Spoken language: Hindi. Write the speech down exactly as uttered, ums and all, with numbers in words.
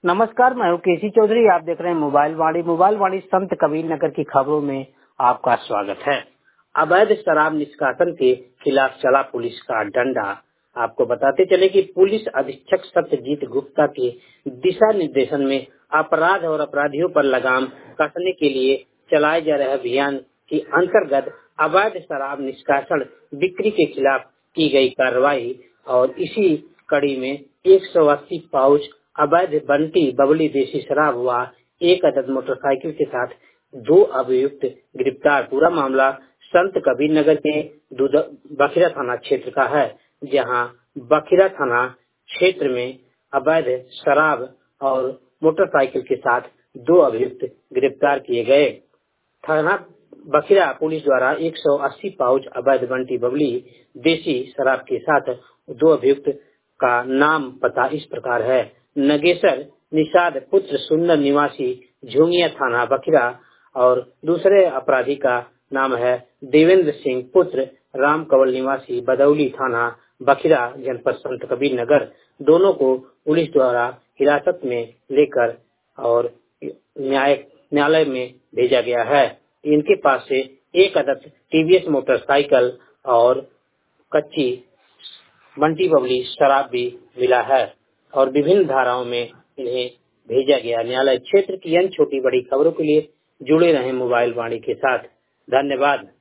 नमस्कार, मैं हूँ केसी चौधरी। आप देख रहे हैं मोबाइल वाणी। मोबाइल वाणी संत कबीर नगर की खबरों में आपका स्वागत है। अवैध शराब निष्कासन के खिलाफ चला पुलिस का डंडा। आपको बताते चले कि पुलिस अधीक्षक सत्यजीत गुप्ता के दिशा निर्देशन में अपराध और अपराधियों पर लगाम कसने के लिए चलाए जा रहे अभियान के अंतर्गत अवैध शराब निष्कासन बिक्री के खिलाफ की गई कार्रवाई और इसी कड़ी में एक सौ अस्सी पाउच अवैध बंटी बबली देसी शराब व एक अदद मोटरसाइकिल के साथ दो अभियुक्त गिरफ्तार। पूरा मामला संत कबीर नगर के बखिरा थाना क्षेत्र का है, जहां बखिरा थाना क्षेत्र में अवैध शराब और मोटरसाइकिल के साथ दो अभियुक्त गिरफ्तार किए गए। थाना बखिरा पुलिस द्वारा एक सौ अस्सी पाउच अवैध बंटी बबली देसी शराब के साथ दो अभियुक्त का नाम पता इस प्रकार है। नगेसर निषाद पुत्र सुंदर निवासी झुंगिया थाना बखिरा और दूसरे अपराधी का नाम है देवेंद्र सिंह पुत्र राम कंवल निवासी बदौली थाना बखिरा जनपद संत कबीर नगर। दोनों को पुलिस द्वारा हिरासत में लेकर और न्याय न्यायालय में भेजा गया है। इनके पास से एक अदद टीवीएस मोटरसाइकिल और कच्ची बंटी बबली शराब भी मिला है और विभिन्न धाराओं में इन्हें भेजा गया। न्यायालय क्षेत्र की अन्य छोटी बड़ी खबरों के लिए जुड़े रहें मोबाइल वाणी के साथ। धन्यवाद।